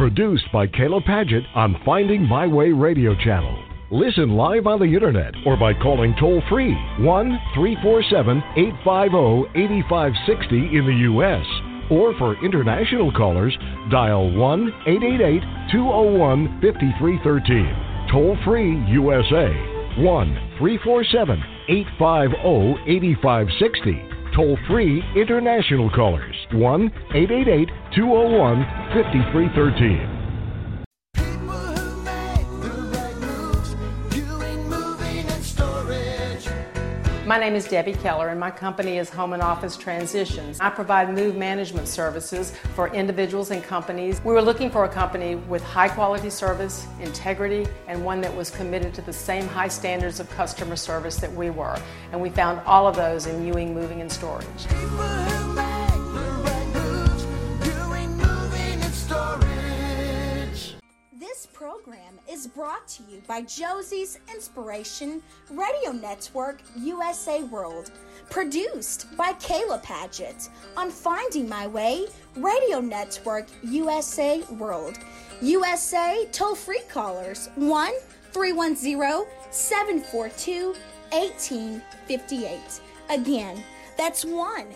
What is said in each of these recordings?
Produced by Kayla Padgett on Finding My Way radio channel. Listen live on the internet or by calling toll-free 1-347-850-8560 in the U.S. Or for international callers, dial 1-888-201-5313. Toll-free USA, 1-347-850-8560. Toll-free international callers, 1-888-201-5313. My name is Debbie Keller and my company is Home and Office Transitions. I provide move management services for individuals and companies. We were looking for a company with high quality service, integrity, and one that was committed to the same high standards of customer service that we were. And we found all of those in Ewing Moving and Storage. This program is brought to you by Josie's Inspiration Radio Network USA World, produced by Kayla Padgett on Finding My Way Radio Network USA World. USA toll-free callers 1-310-742-1858. Again, that's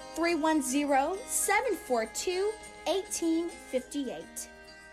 1-310-742-1858.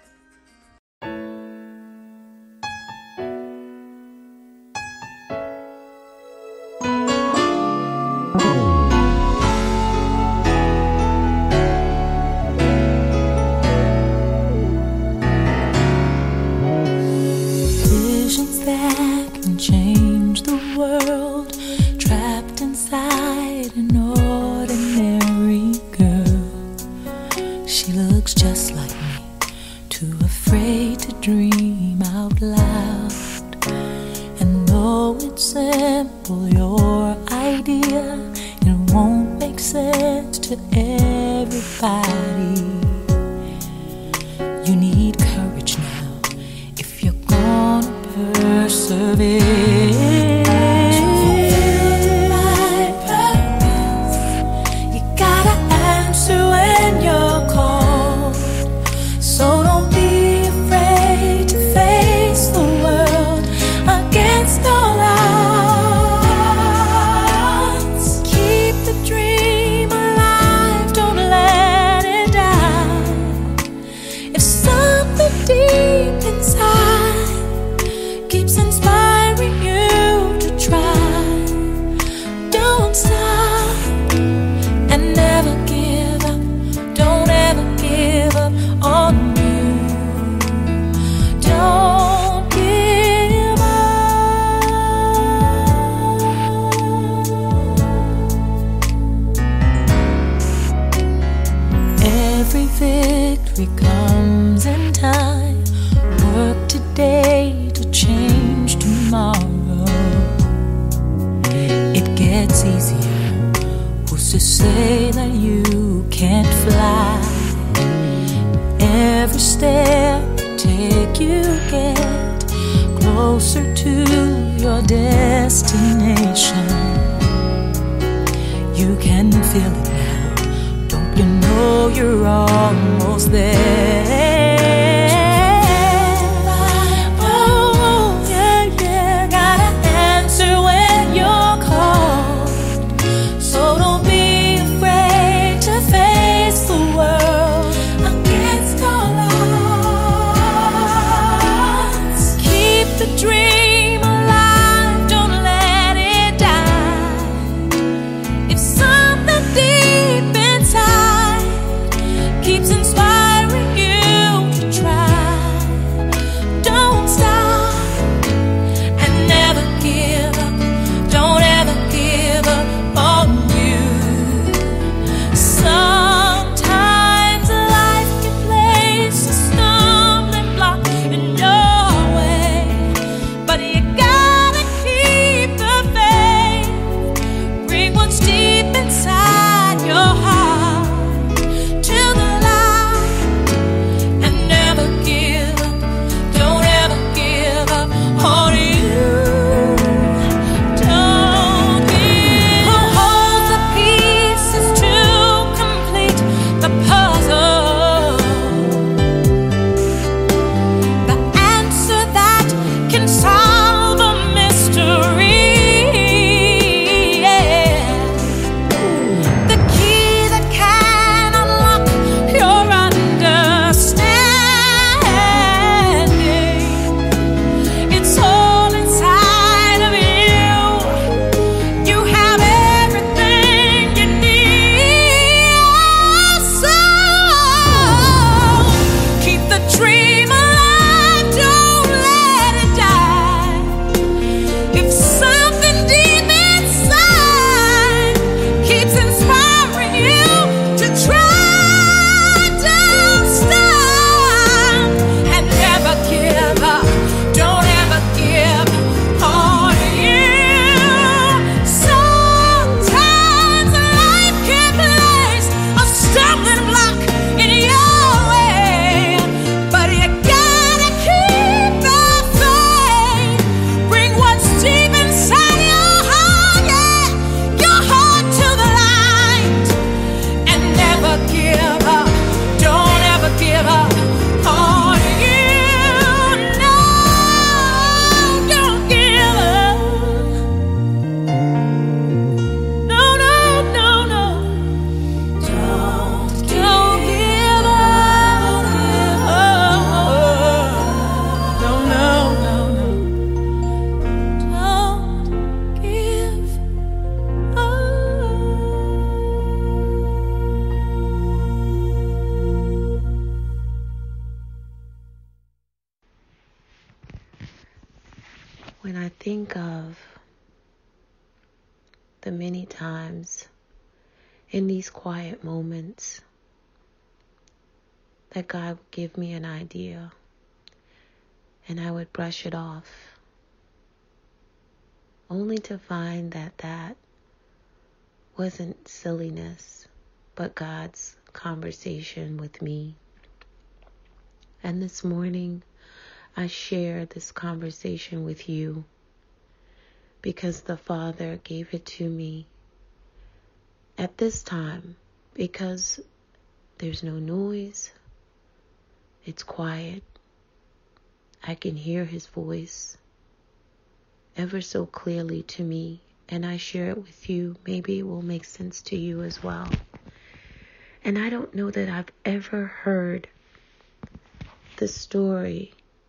Change the world, trapped inside an ordinary girl. She looks just like me, too afraid to dream out loud. And though it's simple, your idea, it won't make sense to everybody. You need courage now if you're gonna persevere. To fulfill my purpose, you gotta answer when you're called. So don't be afraid to face the world against all odds. Keep the dream alive, don't let it die. If something deep inside keeps inspiring you to try, don't stop and never give up. Don't ever give up on you. Don't give up. Every victory comes in time. Work today to change tomorrow. It gets easier. Who's to say that you can't fly? Every step you take, you get closer to your destination. You can feel it now. Don't you know you're almost there? Dream alive, don't let it die. If something deep inside keeps inspiring When I think of the many times in these quiet moments that God would give me an idea and I would brush it off, only to find that that wasn't silliness, but God's conversation with me. And this morning, I share this conversation with you because the Father gave it to me at this time, because there's no noise, it's quiet, I can hear His voice ever so clearly to me, and I share it with you. Maybe it will make sense to you as well. And I don't know that I've ever heard the story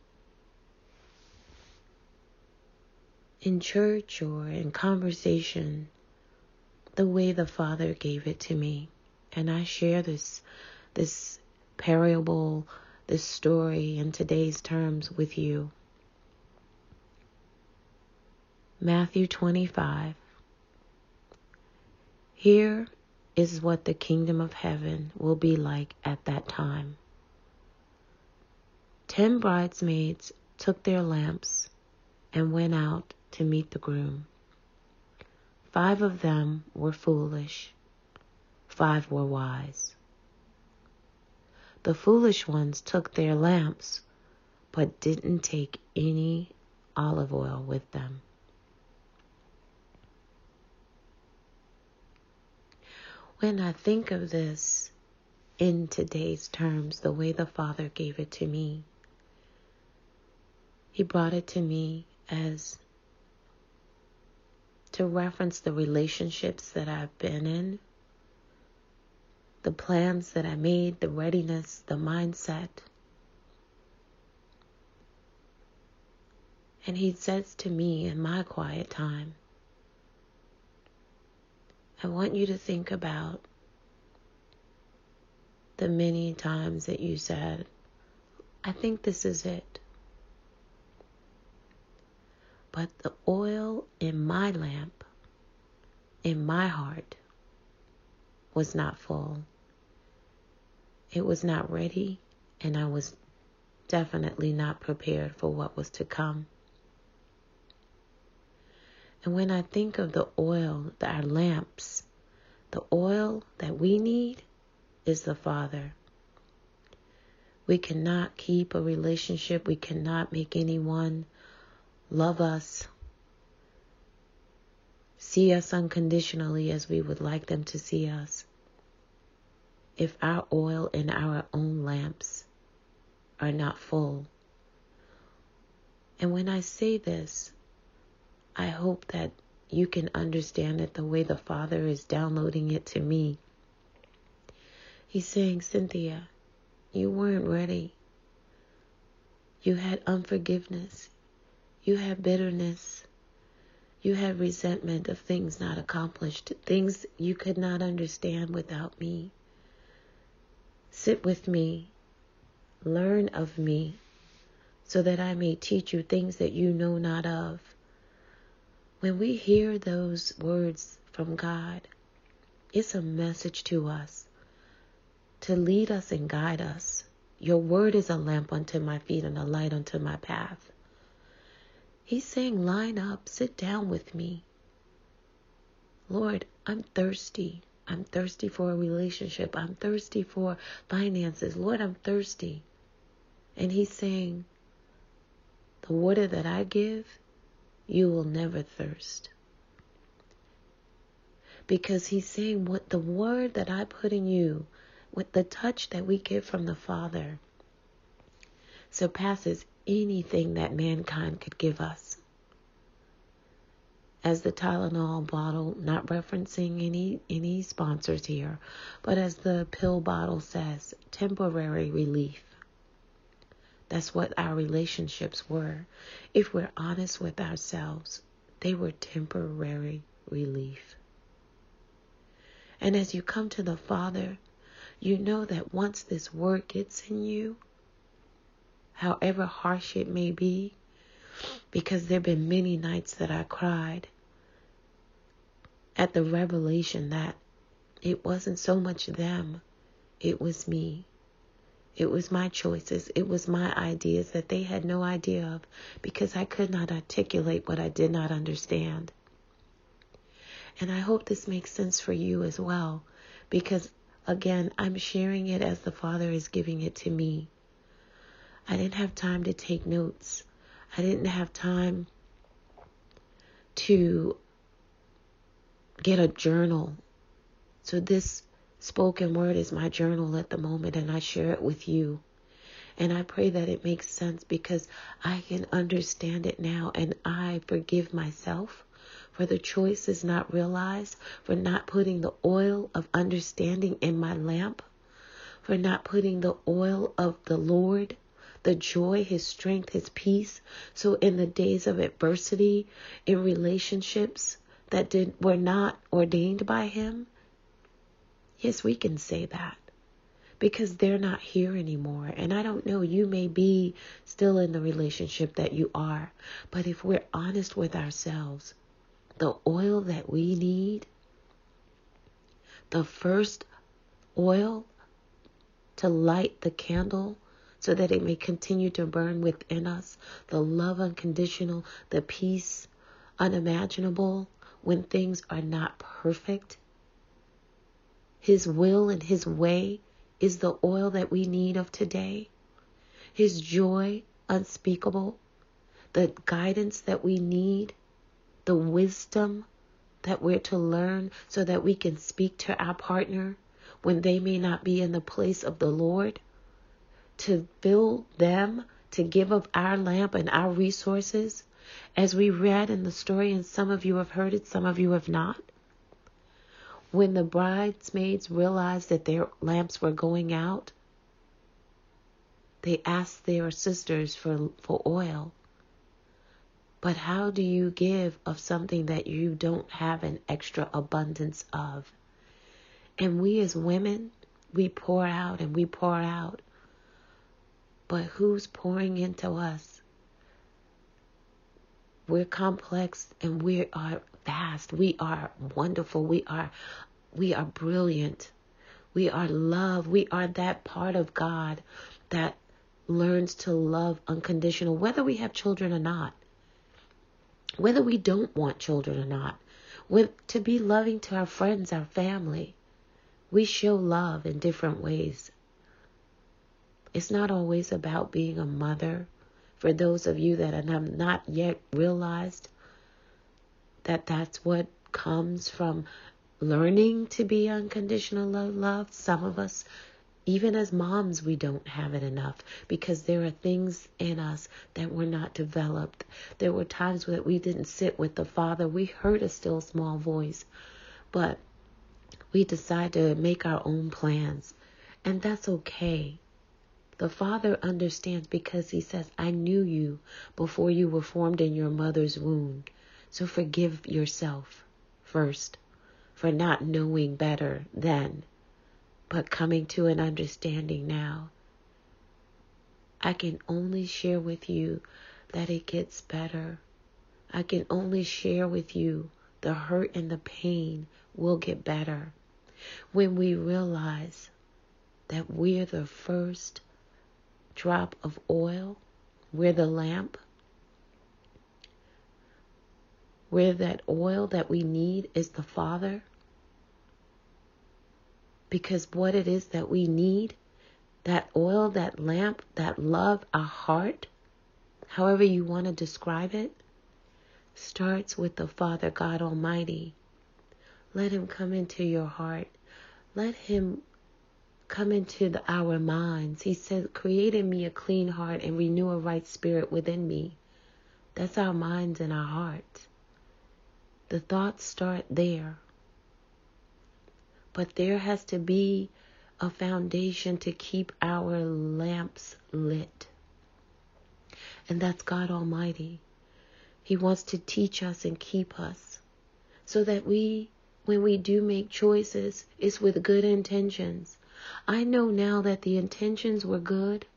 in church or in conversation the way the Father gave it to me. And I share this parable, this story in today's terms with you. Matthew 25. Here is what the kingdom of heaven will be like at that time. 10 bridesmaids took their lamps and went out to meet the groom. 5 of them were foolish, 5 were wise. The foolish ones took their lamps, but didn't take any olive oil with them. When I think of this in today's terms, the way the Father gave it to me, He brought it to me as to reference the relationships that I've been in, the plans that I made, the readiness, the mindset. And He says to me in my quiet time, I want you to think about the many times that you said, I think this is it. But the oil in my lamp, in my heart, was not full. It was not ready, and I was definitely not prepared for what was to come. And when I think of the oil, our lamps, the oil that we need is the Father. We cannot keep a relationship. We cannot make anyone love us, see us unconditionally as we would like them to see us, if our oil in our own lamps are not full. And when I say this, I hope that you can understand it the way the Father is downloading it to me. He's saying, Cynthia, you weren't ready. You had unforgiveness. You had bitterness. You had resentment of things not accomplished, things you could not understand without me. Sit with me. Learn of me, so that I may teach you things that you know not of. When we hear those words from God, it's a message to us to lead us and guide us. Your word is a lamp unto my feet and a light unto my path. He's saying, line up, sit down with me. Lord, I'm thirsty. I'm thirsty for a relationship. I'm thirsty for finances. Lord, I'm thirsty. And He's saying, the water that I give, you will never thirst. Because He's saying, what the word that I put in you, with the touch that we get from the Father, surpasses anything that mankind could give us. As the Tylenol bottle, not referencing any sponsors here, but as the pill bottle says, temporary relief. That's what our relationships were. If we're honest with ourselves, they were temporary relief. And as you come to the Father, you know that once this word gets in you, however harsh it may be, because there have been many nights that I cried at the revelation that it wasn't so much them, it was me. It was my choices. It was my ideas that they had no idea of, because I could not articulate what I did not understand. And I hope this makes sense for you as well, because again, I'm sharing it as the Father is giving it to me. I didn't have time to take notes. I didn't have time to get a journal. So this spoken word is my journal at the moment, and I share it with you. And I pray that it makes sense, because I can understand it now, and I forgive myself for the choices not realized, for not putting the oil of understanding in my lamp, for not putting the oil of the Lord, the joy, His strength, His peace. So in the days of adversity, in relationships that were not ordained by Him, yes, we can say that, because they're not here anymore. And I don't know, you may be still in the relationship that you are, but if we're honest with ourselves, the oil that we need, the first oil to light the candle so that it may continue to burn within us, the love unconditional, the peace unimaginable when things are not perfect. His will and His way is the oil that we need of today. His joy unspeakable, the guidance that we need, the wisdom that we're to learn so that we can speak to our partner when they may not be in the place of the Lord, to fill them, to give of our lamp and our resources, as we read in the story, and some of you have heard it, some of you have not. When the bridesmaids realized that their lamps were going out, they asked their sisters for oil. But how do you give of something that you don't have an extra abundance of? And we as women, we pour out and we pour out. But who's pouring into us? We're complex and we are vast. We are wonderful. We are brilliant. We are love. We are that part of God that learns to love unconditional, whether we have children or not. Whether we don't want children or not, to be loving to our friends, our family. We show love in different ways. It's not always about being a mother. For those of you that have not yet realized that that's what comes from learning to be unconditional love, some of us, even as moms, we don't have it enough, because there are things in us that were not developed. There were times that we didn't sit with the Father. We heard a still small voice, but we decide to make our own plans, and that's okay. The Father understands, because He says, I knew you before you were formed in your mother's womb. So forgive yourself first for not knowing better then, but coming to an understanding now. I can only share with you that it gets better. I can only share with you the hurt and the pain will get better when we realize that we're the first drop of oil, we're the lamp, where that oil that we need is the Father. Because what it is that we need, that oil, that lamp, that love, our heart, however you want to describe it, starts with the Father God Almighty. Let Him come into your heart. Let Him come into our minds. He said, create in me a clean heart and renew a right spirit within me. That's our minds and our hearts. The thoughts start there. But there has to be a foundation to keep our lamps lit. And that's God Almighty. He wants to teach us and keep us so that when we do make choices, it's with good intentions. I know now that the intentions were good,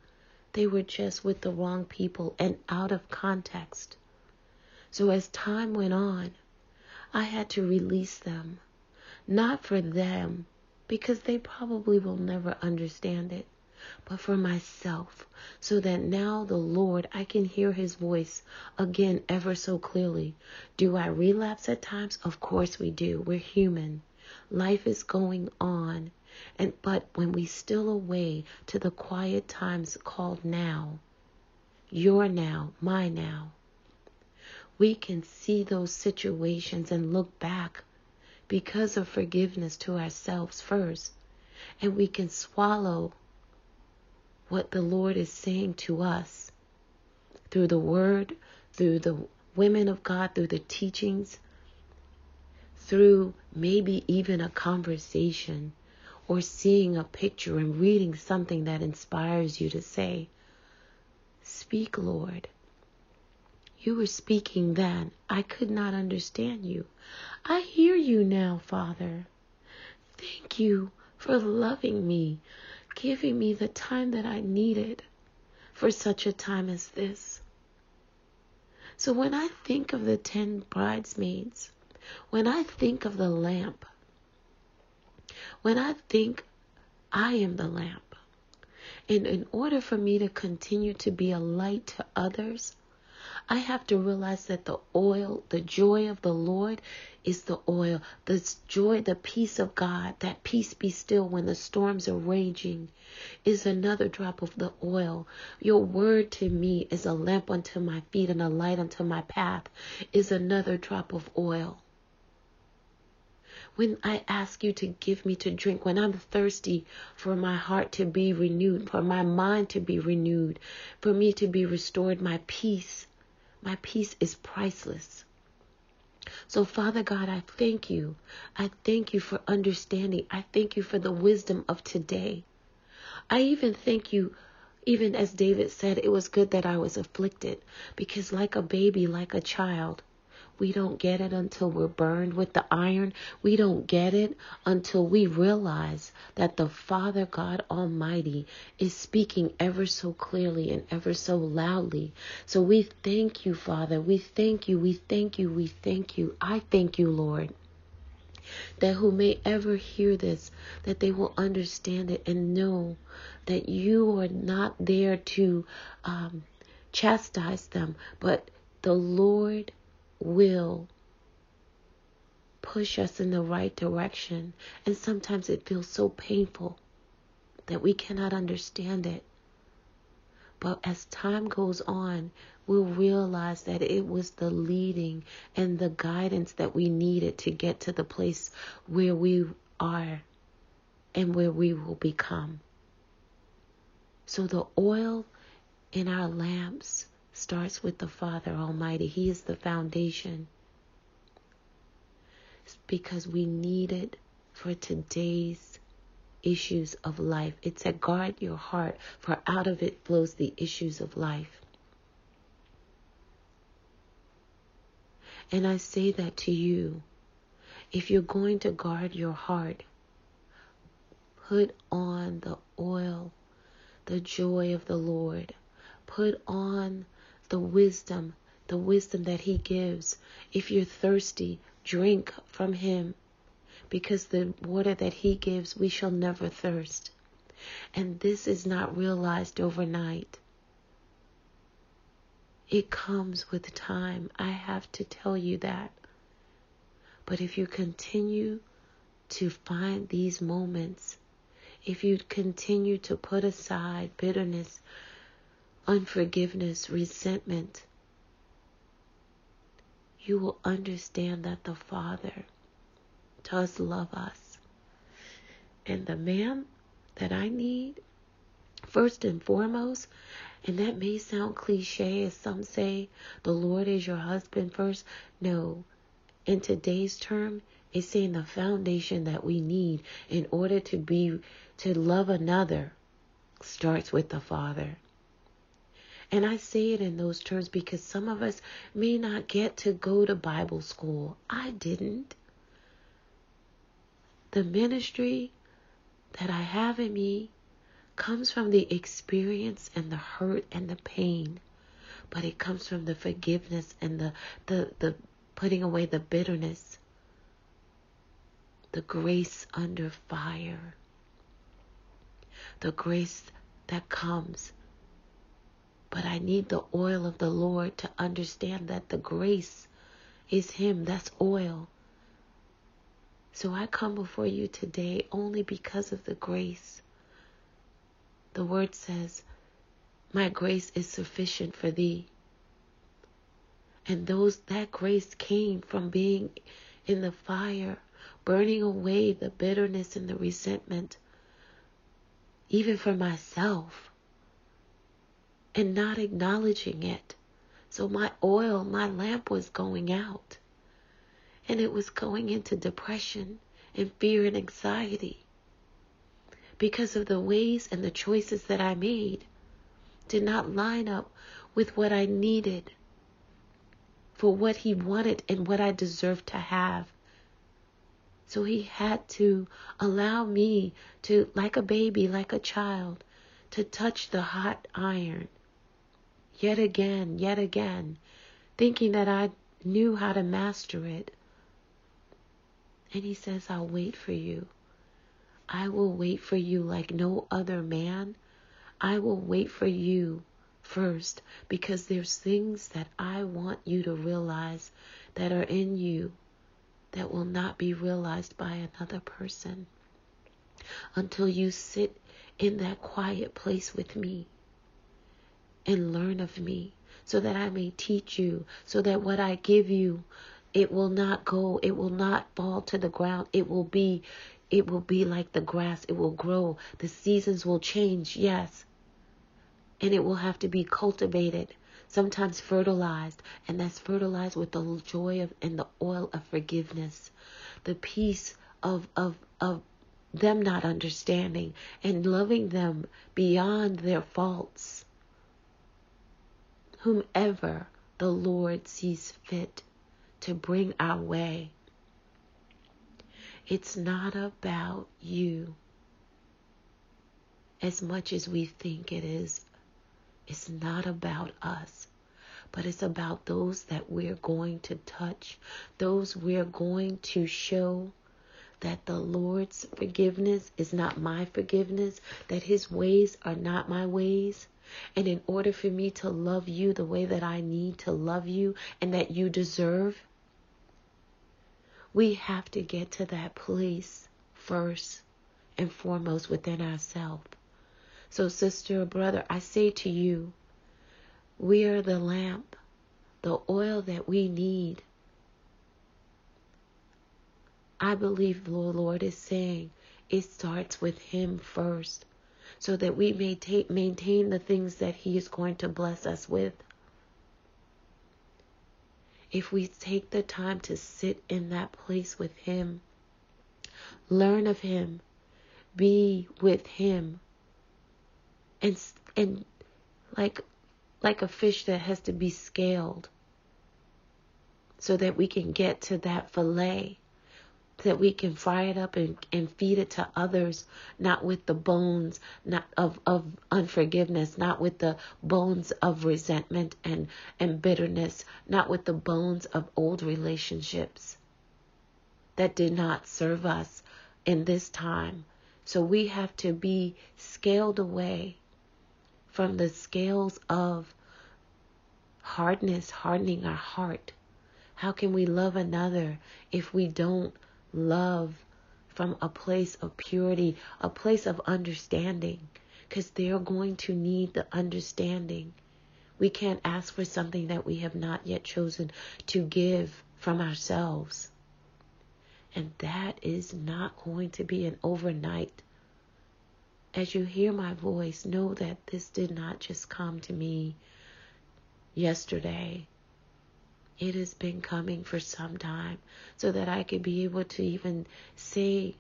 They were just with the wrong people and out of context. So as time went on, I had to release them. Not for them, because they probably will never understand it, but for myself, so that now the Lord, I can hear his voice again ever so clearly. Do I relapse at times? Of course we do. We're human. Life is going on. But when we steal away to the quiet times called now, your now, my now, we can see those situations and look back because of forgiveness to ourselves first. And we can swallow what the Lord is saying to us through the word, through the women of God, through the teachings, through maybe even a conversation or seeing a picture and reading something that inspires you to say, "Speak, Lord. You were speaking then. I could not understand you. I hear you now, Father. Thank you for loving me, giving me the time that I needed for such a time as this." So when I think of the 10 bridesmaids, when I think of the lamp, when I think I am the lamp, and in order for me to continue to be a light to others, I have to realize that the oil, the joy of the Lord is the oil. The joy, the peace of God, that peace be still when the storms are raging, is another drop of the oil. Your word to me is a lamp unto my feet and a light unto my path, is another drop of oil. When I ask you to give me to drink, when I'm thirsty for my heart to be renewed, for my mind to be renewed, for me to be restored, my peace is priceless. So Father God, I thank you. I thank you for understanding. I thank you for the wisdom of today. I even thank you, even as David said, it was good that I was afflicted, because like a baby, like a child, we don't get it until we're burned with the iron. We don't get it until we realize that the Father God Almighty is speaking ever so clearly and ever so loudly. So we thank you, Father. We thank you. We thank you. We thank you. I thank you, Lord, that who may ever hear this, that they will understand it and know that you are not there to chastise them, but the Lord will push us in the right direction. And sometimes it feels so painful that we cannot understand it. But as time goes on, we'll realize that it was the leading and the guidance that we needed to get to the place where we are and where we will become. So the oil in our lamps starts with the Father Almighty. He is the foundation. It's because we need it for today's issues of life. It said, guard your heart, for out of it flows the issues of life. And I say that to you. If you're going to guard your heart, put on the oil, the joy of the Lord. Put on the wisdom that he gives. If you're thirsty, drink from him, because the water that he gives, we shall never thirst. And this is not realized overnight. It comes with time. I have to tell you that. But if you continue to find these moments, if you continue to put aside bitterness, unforgiveness, resentment, you will understand that the Father does love us. And the man that I need, first and foremost, and that may sound cliche as some say, the Lord is your husband first. No, in today's term, it's saying the foundation that we need in order to love another starts with the Father. And I say it in those terms because some of us may not get to go to Bible school. I didn't. The ministry that I have in me comes from the experience and the hurt and the pain, but it comes from the forgiveness and the putting away the bitterness, the grace under fire, the grace that comes. But I need the oil of the Lord to understand that the grace is Him. That's oil. So I come before you today only because of the grace. The word says, my grace is sufficient for thee. And that grace came from being in the fire, burning away the bitterness and the resentment, even for myself, and not acknowledging it. So my lamp was going out, and it was going into depression and fear and anxiety because of the ways and the choices that I made did not line up with what I needed for what He wanted and what I deserved to have. So He had to allow me to, like a baby, like a child, to touch the hot iron yet again, thinking that I knew how to master it. And He says, I'll wait for you. I will wait for you like no other man. I will wait for you first, because there's things that I want you to realize that are in you that will not be realized by another person until you sit in that quiet place with me and learn of me, so that I may teach you, so that what I give you, it will not fall to the ground. It will be like the grass. It will grow. The seasons will change, yes. And it will have to be cultivated, sometimes fertilized. And that's fertilized with the joy and the oil of forgiveness. The peace of them not understanding and loving them beyond their faults. Whomever the Lord sees fit to bring our way. It's not about you as much as we think it is. It's not about us, but it's about those that we're going to touch, those we're going to show that the Lord's forgiveness is not my forgiveness, that His ways are not my ways. And in order for me to love you the way that I need to love you and that you deserve, we have to get to that place first and foremost within ourselves. So sister or brother, I say to you, we are the lamp, the oil that we need. I believe the Lord is saying it starts with Him first, so that we may maintain the things that He is going to bless us with. If we take the time to sit in that place with Him, learn of Him, be with Him, and like a fish that has to be scaled so that we can get to that fillet, that we can fry it up and feed it to others, not with the bones not of unforgiveness, not with the bones of resentment and bitterness, not with the bones of old relationships that did not serve us in this time. So we have to be scaled away from the scales of hardness, hardening our heart. How can we love another if we don't love from a place of purity, a place of understanding? Because they're going to need the understanding. We can't ask for something that we have not yet chosen to give from ourselves. And that is not going to be an overnight. As you hear my voice, know that this did not just come to me yesterday. It has been coming for some time, so that I could be able to even say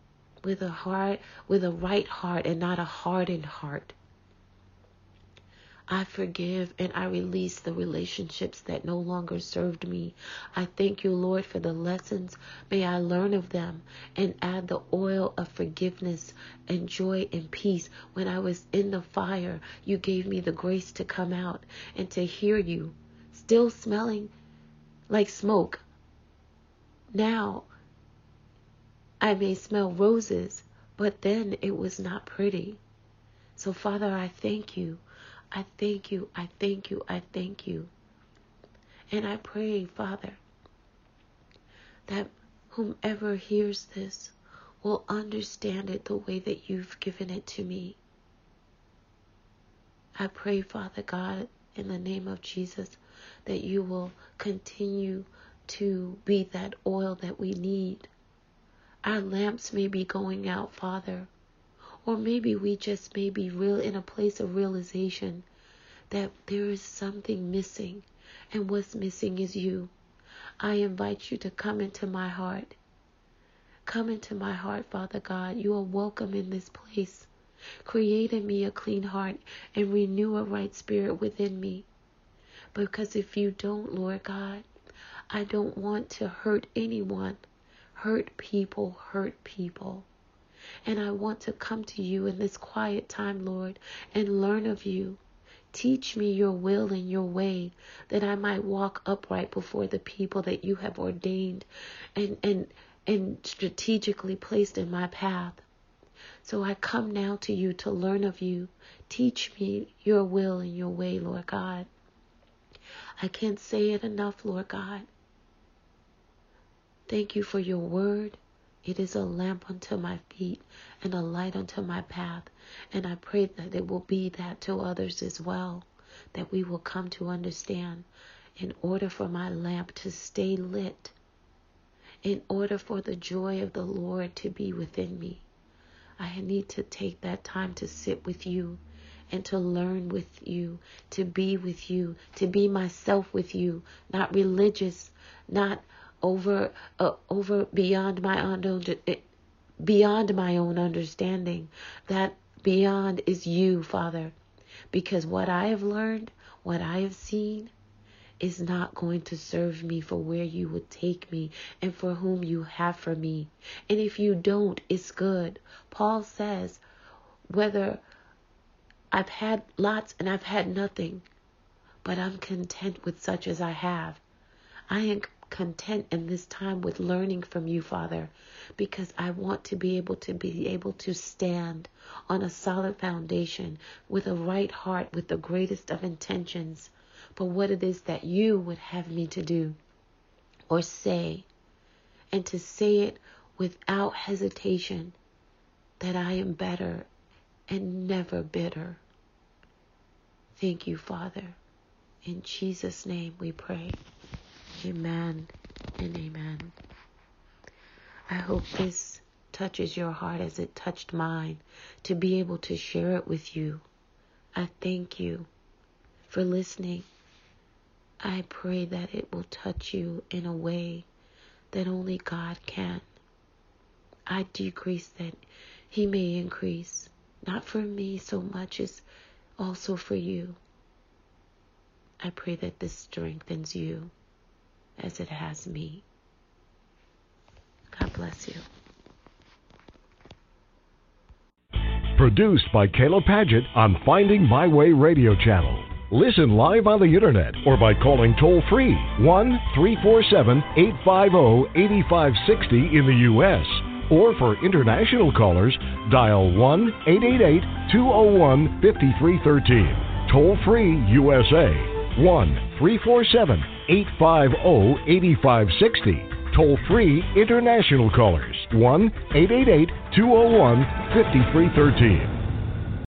with a right heart and not a hardened heart, I forgive and I release the relationships that no longer served me. I thank you, Lord, for the lessons. May I learn of them and add the oil of forgiveness and joy and peace. When I was in the fire, you gave me the grace to come out and to hear you, still smelling like smoke. Now, I may smell roses, but then it was not pretty. So, Father, I thank you. I thank you, I thank you, I thank you. And I pray, Father, that whomever hears this will understand it the way that you've given it to me. I pray, Father God, in the name of Jesus, that you will continue to be that oil that we need. Our lamps may be going out, Father. Or maybe we just may be in a place of realization that there is something missing, and what's missing is you. I invite you to come into my heart. Come into my heart, Father God. You are welcome in this place. Create in me a clean heart and renew a right spirit within me. Because if you don't, Lord God, I don't want to hurt anyone. Hurt people. And I want to come to you in this quiet time, Lord, and learn of you. Teach me your will and your way, that I might walk upright before the people that you have ordained and strategically placed in my path. So I come now to you to learn of you. Teach me your will and your way, Lord God. I can't say it enough, Lord God. Thank you for your word. It is a lamp unto my feet and a light unto my path. And I pray that it will be that to others as well, that we will come to understand, in order for my lamp to stay lit, in order for the joy of the Lord to be within me, I need to take that time to sit with you and to learn with you, to be with you, to be myself with you, not religious, not over beyond my own understanding. That beyond is you, Father, because what I have learned, what I have seen, is not going to serve me for where you would take me and for whom you have for me. And if you don't, it's good. Paul says, whether I've had lots and I've had nothing, but I'm content with such as I have. I am content in this time with learning from you, Father, because I want to be able to stand on a solid foundation with a right heart, with the greatest of intentions for what it is that you would have me to do or say, and to say it without hesitation, that I am better and never bitter. Thank you, Father. In Jesus' name we pray. Amen and amen. I hope this touches your heart as it touched mine, to be able to share it with you. I thank you for listening. I pray that it will touch you in a way that only God can. I decrease that He may increase, not for me so much as also for you. I pray that this strengthens you as it has me. God bless you. Produced by Kayla Padgett on Finding My Way Radio Channel. Listen live on the internet or by calling toll-free 1-347-850-8560 in the U.S. Or for international callers, dial 1-888-201-5313. Toll-free USA, 1-347-850-8560. Toll-free international callers, 1-888-201-5313.